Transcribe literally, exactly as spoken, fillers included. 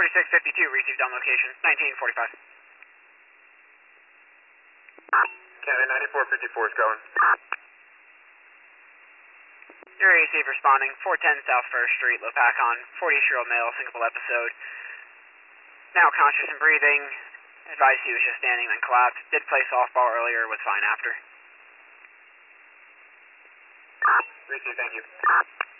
forty-six fifty-two, received on location, nineteen forty-five. Kennedy, ninety-four fifty-four is going. Your A C responding, four ten South First Street, Lopakon, forty-year-old male, syncopal episode. Now conscious and breathing. Advised he was just standing, then collapsed. Did play softball earlier, was fine after. Receive, thank you.